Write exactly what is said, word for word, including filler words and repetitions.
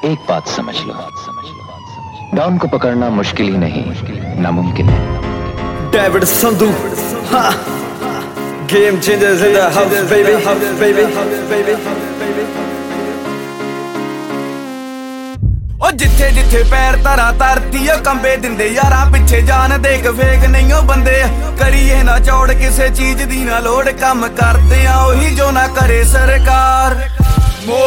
एक बात समझ लो, डॉन को पकड़ना मुश्किल ही नहीं, नामुमकिन है। डेविड संधू, हाँ, game changers in the house, baby, baby, baby, baby. ओ जिथे जिथे पैर धरा धरती कंबे दिंदे यारा पिछे जान देख फेक नहीं ओ बंदे करिए ना चौड़ किसे चीज दी ना लोड़ कम करदे आ ओही जो ना करे सरकार